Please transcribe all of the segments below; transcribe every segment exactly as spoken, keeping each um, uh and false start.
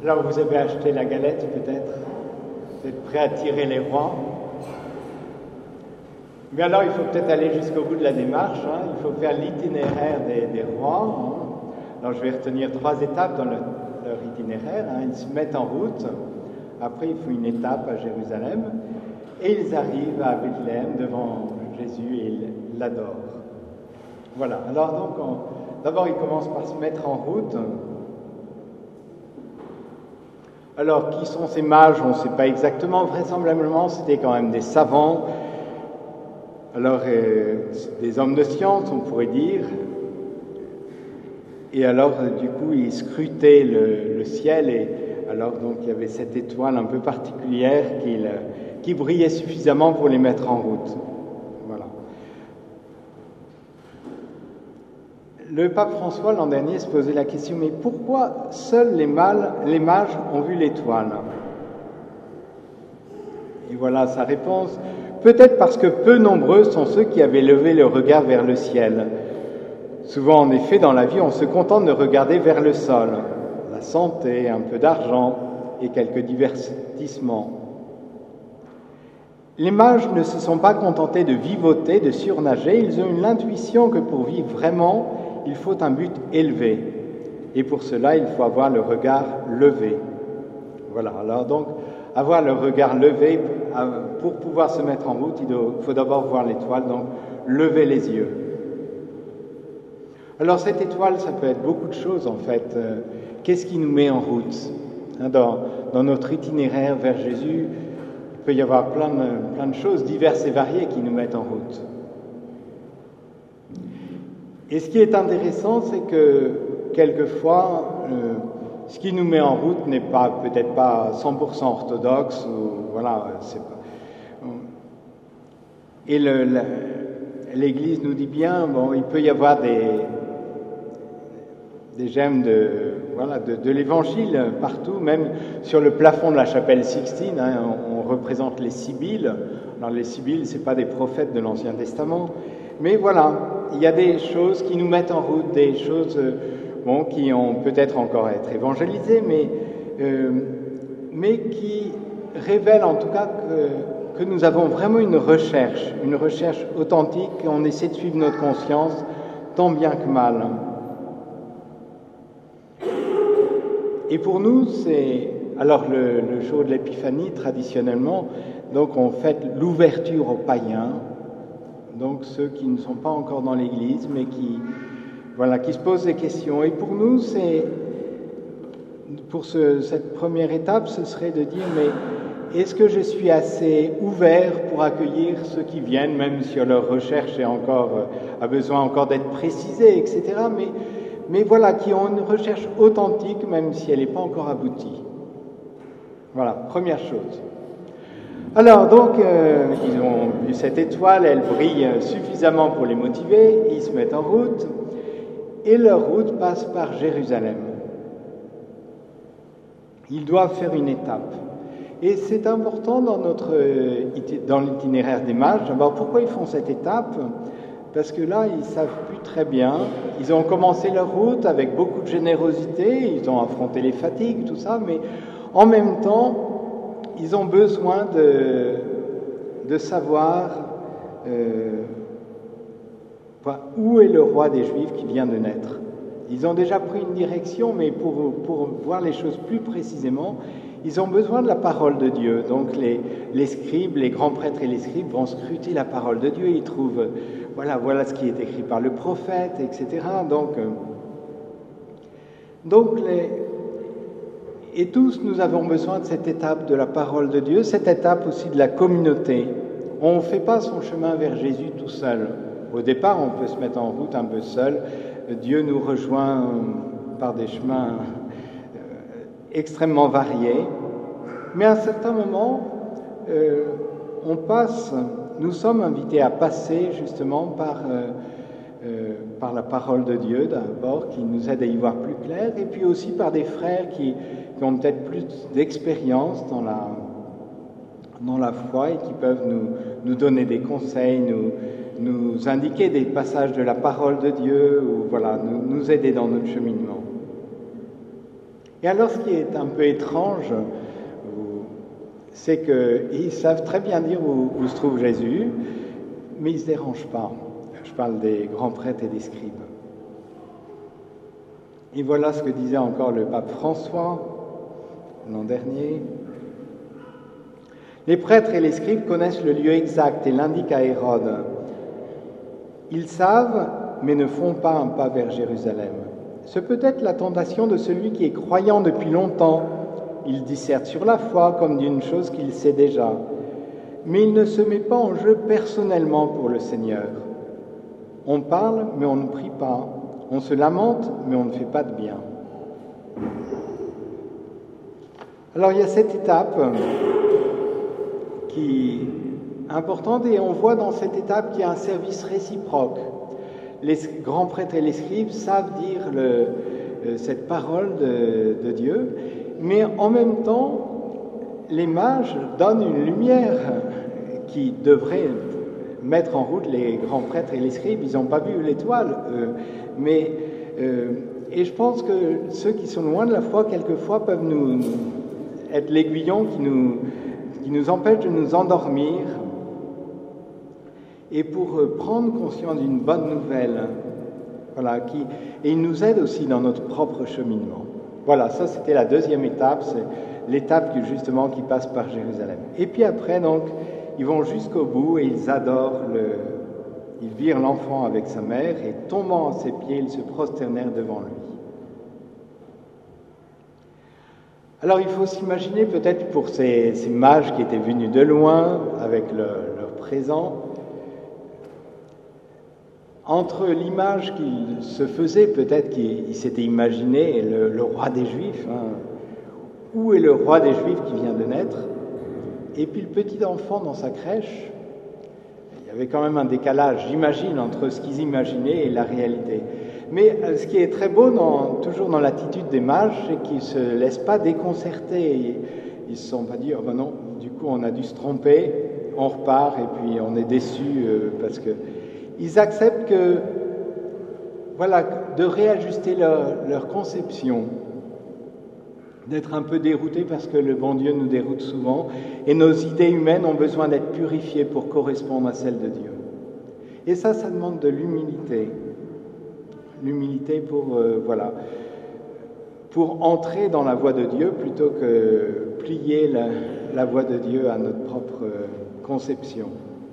Là où vous avez acheté la galette, peut-être, vous êtes prêt à tirer les rois. Mais alors, il faut peut-être aller jusqu'au bout de la démarche. Hein. Il faut faire l'itinéraire des, des rois. Hein. Alors, je vais retenir trois étapes dans le, leur itinéraire. Hein. Ils se mettent en route. Après, il faut une étape à Jérusalem. Et ils arrivent à Bethléem devant Jésus et ils l'adorent. Voilà. Alors, donc, on, d'abord, ils commencent par se mettre en route. Alors, qui sont ces mages? On ne sait pas exactement. Vraisemblablement, c'était quand même des savants. Alors, euh, des hommes de science, on pourrait dire. Et alors, euh, du coup, ils scrutaient le, le ciel. Et alors, donc, il y avait cette étoile un peu particulière qui, le, qui brillait suffisamment pour les mettre en route. Voilà. Le pape François, l'an dernier, se posait la question, mais pourquoi seuls les, mâles, les mages ont vu l'étoile? Et voilà sa réponse. Peut-être parce que peu nombreux sont ceux qui avaient levé le regard vers le ciel. Souvent, en effet, dans la vie, on se contente de regarder vers le sol. La santé, un peu d'argent et quelques divertissements. Les mages ne se sont pas contentés de vivoter, de surnager. Ils ont eu l'intuition que pour vivre vraiment, il faut un but élevé. Et pour cela, il faut avoir le regard levé. Voilà, alors donc, avoir le regard levé, pour pouvoir se mettre en route, il faut d'abord voir l'étoile, donc lever les yeux. Alors cette étoile, ça peut être beaucoup de choses en fait. Qu'est-ce qui nous met en route? Dans, dans notre itinéraire vers Jésus, il peut y avoir plein de, plein de choses diverses et variées qui nous mettent en route. Et ce qui est intéressant, c'est que quelquefois, euh, ce qui nous met en route n'est pas peut-être pas cent pour cent orthodoxe, ou voilà, c'est pas. Et le, la, l'Église nous dit bien, bon, il peut y avoir des des gemmes de voilà de, de l'Évangile partout, même sur le plafond de la chapelle Sixtine, hein, on, on représente les Sibylles. Alors les Sibylles, c'est pas des prophètes de l'Ancien Testament, mais voilà, il y a des choses qui nous mettent en route, des choses bon, qui ont peut-être encore à être évangélisées, mais, euh, mais qui révèlent en tout cas que, que nous avons vraiment une recherche, une recherche authentique, et on essaie de suivre notre conscience tant bien que mal. Et pour nous, c'est... Alors le, le jour de l'Épiphanie, traditionnellement, donc on fête l'ouverture aux païens, donc ceux qui ne sont pas encore dans l'Église, mais qui... Voilà, qui se posent des questions. Et pour nous, c'est, pour ce, cette première étape, ce serait de dire, mais est-ce que je suis assez ouvert pour accueillir ceux qui viennent, même si leur recherche est encore, a besoin encore d'être précisée, et cetera. Mais, mais voilà, qui ont une recherche authentique, même si elle n'est pas encore aboutie. Voilà, première chose. Alors, donc, euh, ils ont vu cette étoile, elle brille suffisamment pour les motiver, ils se mettent en route. Et leur route passe par Jérusalem. Ils doivent faire une étape. Et c'est important dans, notre, dans l'itinéraire des mages. D'abord, pourquoi ils font cette étape? Parce que là, ils ne savent plus très bien. Ils ont commencé leur route avec beaucoup de générosité, ils ont affronté les fatigues, tout ça, mais en même temps, ils ont besoin de, de savoir... Euh, où est le roi des Juifs qui vient de naître? Ils ont déjà pris une direction, mais pour, pour voir les choses plus précisément, ils ont besoin de la parole de Dieu. Donc les, les scribes, les grands prêtres et les scribes vont scruter la parole de Dieu. Ils trouvent, voilà, voilà ce qui est écrit par le prophète, et cetera. Donc, euh, donc les, et tous nous avons besoin de cette étape de la parole de Dieu, cette étape aussi de la communauté. On ne fait pas son chemin vers Jésus tout seul. Au départ, on peut se mettre en route un peu seul. Dieu nous rejoint par des chemins extrêmement variés. Mais à un certain moment, euh, on passe, nous sommes invités à passer justement par, euh, euh, par la parole de Dieu d'abord, qui nous aide à y voir plus clair, et puis aussi par des frères qui, qui ont peut-être plus d'expérience dans la, dans la foi et qui peuvent nous, nous donner des conseils, nous nous indiquer des passages de la parole de Dieu, ou voilà, nous, nous aider dans notre cheminement. Et alors, ce qui est un peu étrange, c'est qu'ils savent très bien dire où, où se trouve Jésus, mais ils ne se dérangent pas. Je parle des grands prêtres et des scribes. Et voilà ce que disait encore le pape François l'an dernier. Les prêtres et les scribes connaissent le lieu exact et l'indiquent à Hérode. Ils savent, mais ne font pas un pas vers Jérusalem. Ce peut être la tentation de celui qui est croyant depuis longtemps. Il disserte sur la foi comme d'une chose qu'il sait déjà. Mais il ne se met pas en jeu personnellement pour le Seigneur. On parle, mais on ne prie pas. On se lamente, mais on ne fait pas de bien. Alors il y a cette étape qui est importante et on voit dans cette étape qu'il y a un service réciproque. Les grands prêtres et les scribes savent dire le, cette parole de, de Dieu, mais en même temps, les mages donnent une lumière qui devrait mettre en route les grands prêtres et les scribes. Ils n'ont pas vu l'étoile, eux. Mais, euh, et je pense que ceux qui sont loin de la foi, quelquefois, peuvent nous, nous être l'aiguillon qui nous, qui nous empêche de nous endormir. Et pour prendre conscience d'une bonne nouvelle, voilà, qui, et ils nous aident aussi dans notre propre cheminement. Voilà, ça c'était la deuxième étape, c'est l'étape qui, justement qui passe par Jérusalem. Et puis après, donc, ils vont jusqu'au bout et ils adorent, le, ils virent l'enfant avec sa mère et tombant à ses pieds, ils se prosternèrent devant lui. Alors il faut s'imaginer peut-être pour ces, ces mages qui étaient venus de loin avec le, leur présent, entre l'image qu'ils se faisaient, peut-être qu'ils s'étaient imaginé le, le roi des Juifs, hein, où est le roi des Juifs qui vient de naître, et puis le petit enfant dans sa crèche, il y avait quand même un décalage, j'imagine, entre ce qu'ils imaginaient et la réalité. Mais ce qui est très beau, dans, toujours dans l'attitude des mages, c'est qu'ils ne se laissent pas déconcerter. Ils ne se sont pas dit, oh ben non, du coup on a dû se tromper, on repart et puis on est déçus euh, parce que... Ils acceptent que, voilà, de réajuster leur, leur conception, d'être un peu déroutés parce que le bon Dieu nous déroute souvent et nos idées humaines ont besoin d'être purifiées pour correspondre à celles de Dieu. Et ça, ça demande de l'humilité. L'humilité pour, euh, voilà, pour entrer dans la voie de Dieu plutôt que plier la, la voie de Dieu à notre propre euh, conception.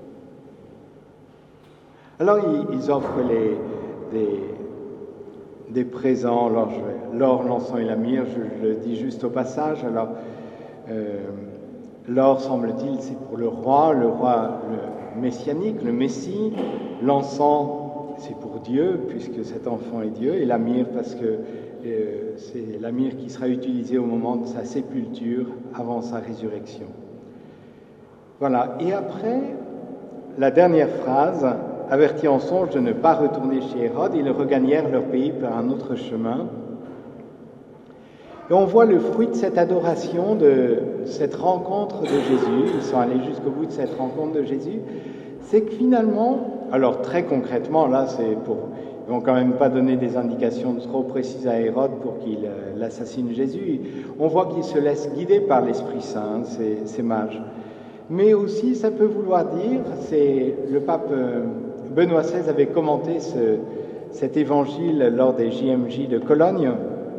Alors, ils, ils offrent les, des, des présents, l'or, l'or, l'encens et la myrrhe, je, je le dis juste au passage. Alors, euh, l'or, semble-t-il, c'est pour le roi, le roi le messianique, le Messie. L'encens, c'est pour Dieu, puisque cet enfant est Dieu. Et la myrrhe, parce que euh, c'est la myrrhe qui sera utilisée au moment de sa sépulture, avant sa résurrection. Voilà. Et après, la dernière phrase... Avertis en songe de ne pas retourner chez Hérode, ils regagnèrent leur pays par un autre chemin. Et on voit le fruit de cette adoration, de cette rencontre de Jésus. Ils sont allés jusqu'au bout de cette rencontre de Jésus. C'est que finalement, alors très concrètement, là, c'est pour, ils vont quand même pas donner des indications trop précises à Hérode pour qu'il euh, assassine Jésus. On voit qu'ils se laissent guider par l'Esprit Saint, ces, ces mages. Mais aussi, ça peut vouloir dire, c'est le pape euh, Benoît seize avait commenté ce, cet évangile lors des J M J de Cologne.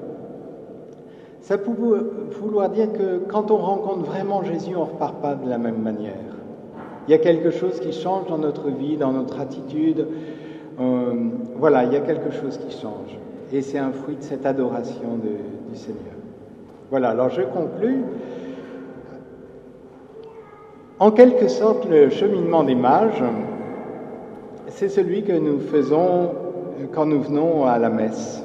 Ça peut vouloir dire que quand on rencontre vraiment Jésus, on ne repart pas de la même manière. Il y a quelque chose qui change dans notre vie, dans notre attitude. Euh, voilà, il y a quelque chose qui change. Et c'est un fruit de cette adoration de, du Seigneur. Voilà, alors je conclus. En quelque sorte, le cheminement des mages, c'est celui que nous faisons quand nous venons à la messe.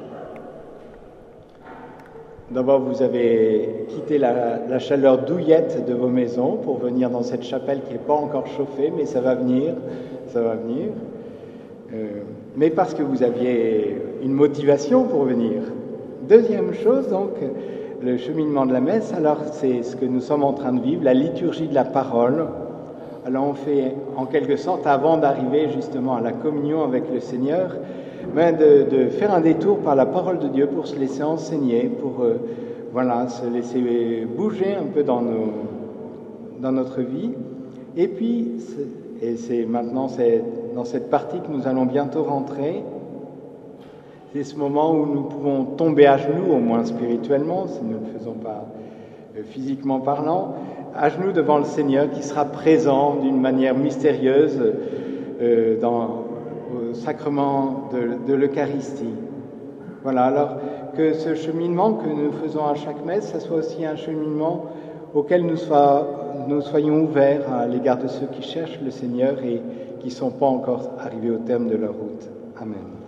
D'abord, vous avez quitté la, la chaleur douillette de vos maisons pour venir dans cette chapelle qui n'est pas encore chauffée, mais ça va venir, ça va venir. Euh, mais parce que vous aviez une motivation pour venir. Deuxième chose, donc, le cheminement de la messe, alors c'est ce que nous sommes en train de vivre, la liturgie de la parole. Alors on fait en quelque sorte, avant d'arriver justement à la communion avec le Seigneur, mais de, de faire un détour par la parole de Dieu pour se laisser enseigner, pour euh, voilà, se laisser bouger un peu dans, nos, dans notre vie. Et puis, c'est, et c'est maintenant c'est dans cette partie que nous allons bientôt rentrer, c'est ce moment où nous pouvons tomber à genoux, au moins spirituellement, si nous ne le faisons pas euh, physiquement parlant, à genoux devant le Seigneur qui sera présent d'une manière mystérieuse euh, dans, au sacrement de, de l'Eucharistie. Voilà, alors que ce cheminement que nous faisons à chaque messe, ça soit aussi un cheminement auquel nous, soit, nous soyons ouverts à l'égard de ceux qui cherchent le Seigneur et qui ne sont pas encore arrivés au terme de leur route. Amen.